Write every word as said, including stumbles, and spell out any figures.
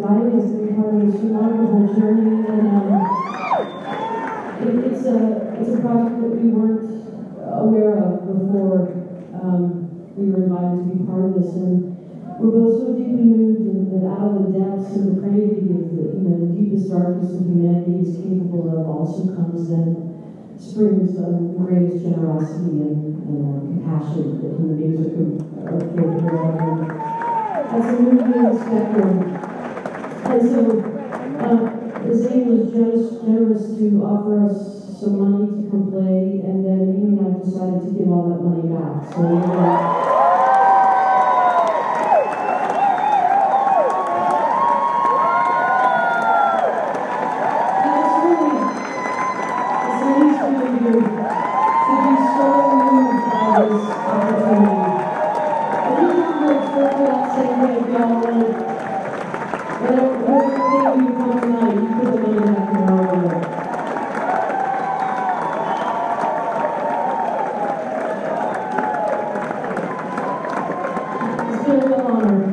inviting us to be part of this remarkable journey. And um, it, it's, a, it's a project that we weren't aware of before um, we were invited to be part of this. And we're both so deeply moved and that out of the depths and the craving of the, you know, the deepest, darkest of humanity is capable of also comes then springs of the greatest generosity and, and uh, compassion that human beings are, are capable of. And that's a moving spectrum. And so, uh, Zane was generous, generous to offer us some money to come play, and then Amy and I decided to give all that money back. So, uh, it's been a real honor.